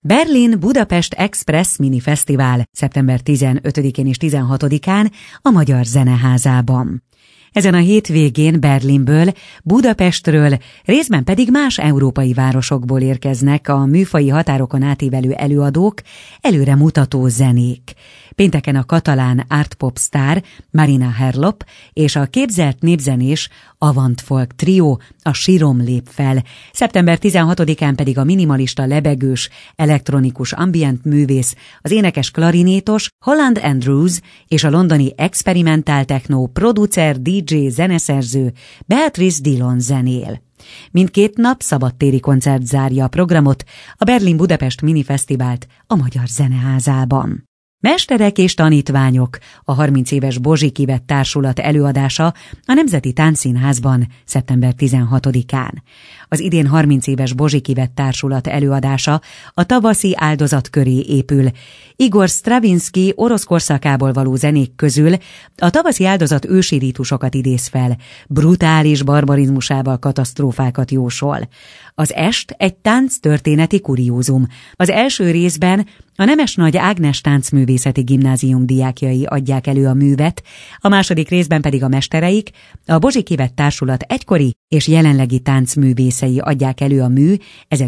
Berlin-Budapest Express Mini Fesztivál szeptember 15-én és 16-án a Magyar Zeneházában. Ezen a hétvégén Berlinből, Budapestről, részben pedig más európai városokból érkeznek a műfaji határokon átívelő előadók, előremutató zenék. Pénteken a katalán art-pop sztár Marina Herlop és a képzelt népzenés Avant Folk Trio, a Sirom lép fel. Szeptember 16-án pedig a minimalista lebegős, elektronikus ambient művész, az énekes klarinétos Holland Andrews és a londoni experimentál techno producer, DJ, zeneszerző Beatrice Dillon zenél. Mindkét nap szabadtéri koncert zárja a programot, a Berlin-Budapest Minifesztivált a Magyar Zeneházában. Mesterek és tanítványok, a 30 éves Bozsik Ivett társulat előadása a Nemzeti Táncszínházban szeptember 16-án. Az idén 30 éves Bozsik Ivett társulat előadása a tavaszi áldozat köré épül. Igor Stravinsky orosz korszakából való zenék közül a tavaszi áldozat ősi rítusokat idéz fel, brutális barbarizmusával katasztrófákat jósol. Az est egy tánctörténeti kuriózum. Az első részben a Nemesnagy Ágnes Táncművészeti Gimnázium diákjai adják elő a művet, a második részben pedig a mestereik, a Bozsik Ivett társulat egykori és jelenlegi táncművészei adják elő a mű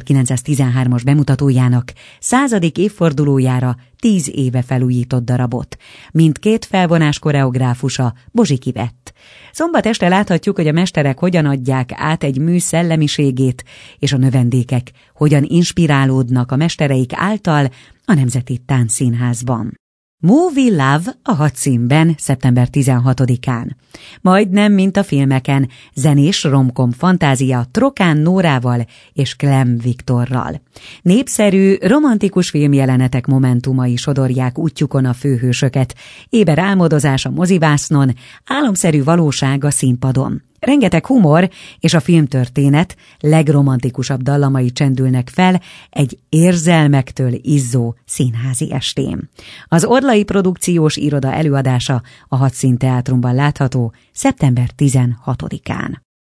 1913-as bemutatójának 100. évfordulójára 10 éve felújított darabot. Mindkét felvonás koreográfusa Bozsik Ivett. Szombat este láthatjuk, hogy a mesterek hogyan adják át egy mű szellemiségét, és a növendékek hogyan inspirálódnak a mestereik által a Nemzeti Táncszínházban. Movie Love a hadszínben szeptember 16-án. Majdnem, mint a filmeken, zenés romkom fantázia Trokán Nórával és Clem Viktorral. Népszerű, romantikus filmjelenetek momentumai sodorják útjukon a főhősöket, éber álmodozás a mozivásznon, álomszerű valóság a színpadon. Rengeteg humor és a filmtörténet legromantikusabb dallamai csendülnek fel egy érzelmektől izzó színházi estén. Az Orlai Produkciós Iroda előadása a Hadszínteátrumban látható szeptember 16-án.